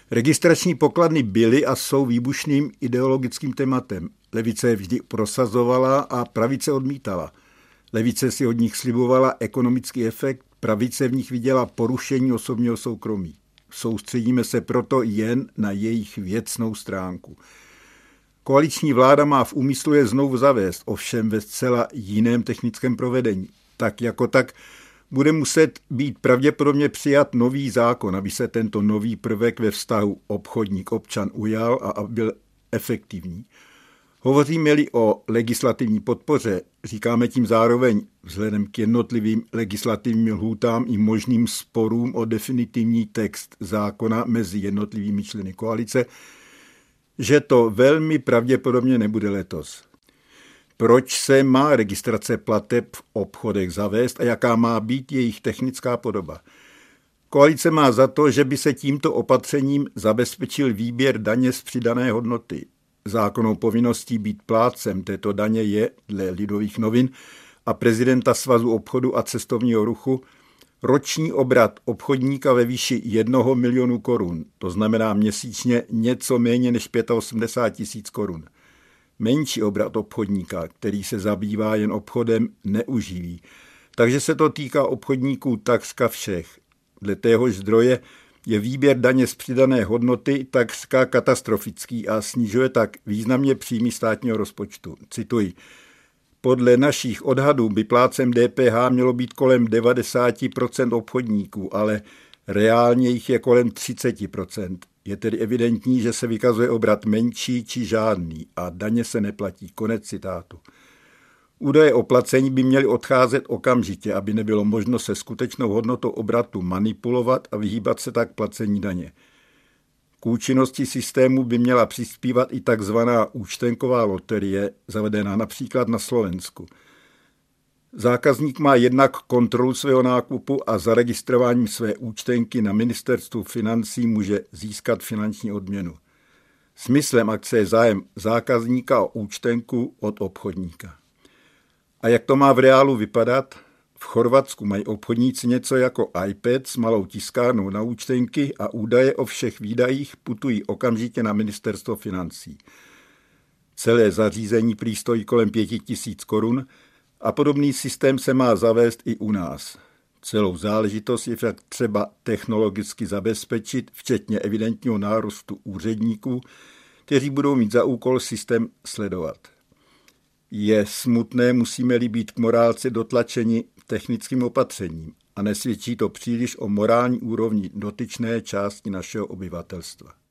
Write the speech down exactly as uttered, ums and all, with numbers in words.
Registrační pokladny byly a jsou výbušným ideologickým tématem. Levice je vždy prosazovala a pravice odmítala. Levice si od nich slibovala ekonomický efekt, pravice v nich viděla porušení osobního soukromí. Soustředíme se proto jen na jejich věcnou stránku. Koaliční vláda má v úmyslu je znovu zavést, ovšem ve zcela jiném technickém provedení. Tak jako tak bude muset být pravděpodobně přijat nový zákon, aby se tento nový prvek ve vztahu obchodník-občan ujal a aby byl efektivní. Hovoříme-li o legislativní podpoře, říkáme tím zároveň vzhledem k jednotlivým legislativním lhůtám i možným sporům o definitivní text zákona mezi jednotlivými členy koalice, že to velmi pravděpodobně nebude letos. Proč se má registrace plateb v obchodech zavést a jaká má být jejich technická podoba? Koalice má za to, že by se tímto opatřením zabezpečil výběr daně z přidané hodnoty. Zákonnou povinností být plátcem této daně je, dle Lidových novin a prezidenta Svazu obchodu a cestovního ruchu, roční obrat obchodníka ve výši jednoho milionu korun, to znamená měsíčně něco méně než osmdesát pět tisíc korun. Menší obrat obchodníka, který se zabývá jen obchodem, neuživí. Takže se to týká obchodníků takřka všech. Dle téhož zdroje je výběr daně z přidané hodnoty takřka katastrofický a snižuje tak významně příjmy státního rozpočtu. Cituji. Podle našich odhadů by plátcem D P H mělo být kolem devadesát procent obchodníků, ale reálně jich je kolem třicet procent. Je tedy evidentní, že se vykazuje obrat menší či žádný a daně se neplatí. Konec citátu. Údaje o placení by měly odcházet okamžitě, aby nebylo možno se skutečnou hodnotou obratu manipulovat a vyhýbat se tak placení daně. K účinnosti systému by měla přispívat i takzvaná účtenková loterie, zavedená například na Slovensku. Zákazník má jednak kontrolu svého nákupu a zaregistrováním své účtenky na ministerstvu financí může získat finanční odměnu. Smyslem akce je zájem zákazníka o účtenku od obchodníka. A jak to má v reálu vypadat? V Chorvatsku mají obchodníci něco jako iPad s malou tiskárnou na účtenky a údaje o všech výdajích putují okamžitě na ministerstvo financí. Celé zařízení prý stojí kolem pěti tisíc korun a podobný systém se má zavést i u nás. Celou záležitost je však třeba technologicky zabezpečit, včetně evidentního nárůstu úředníků, kteří budou mít za úkol systém sledovat. Je smutné, musíme-li být k morálce dotlačeni technickým opatřením a nesvědčí to příliš o morální úrovni dotyčné části našeho obyvatelstva.